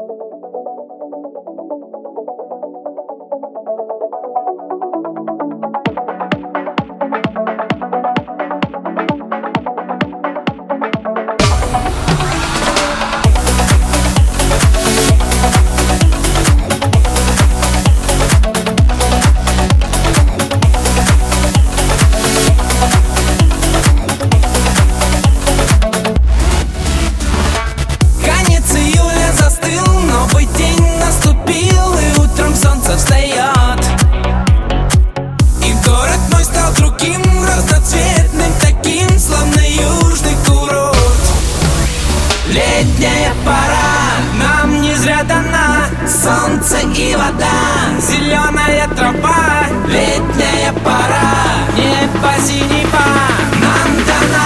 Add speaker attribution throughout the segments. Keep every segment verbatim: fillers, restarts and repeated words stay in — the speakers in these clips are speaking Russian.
Speaker 1: Летняя пора, нам не зря дана. Солнце и вода, зеленая трава. Летняя пора, небо синего нам дана.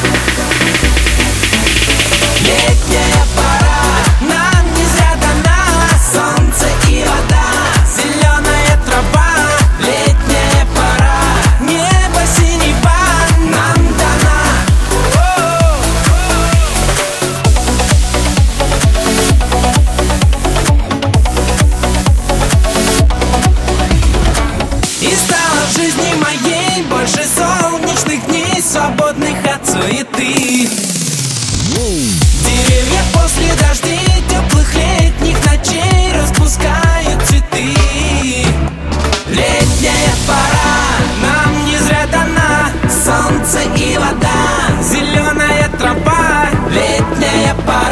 Speaker 1: Летняя пора, нам не зря дана. Солнце и вода, зеленая трава. Летняя пора, небо синего нам дана. И стало в жизни моей больше солнечных дней, свободных от суеты. Деревья после дождей, теплых летних ночей распускают цветы. Летняя пора, нам не зря дана. Солнце и вода, зеленая трава. Летняя пора.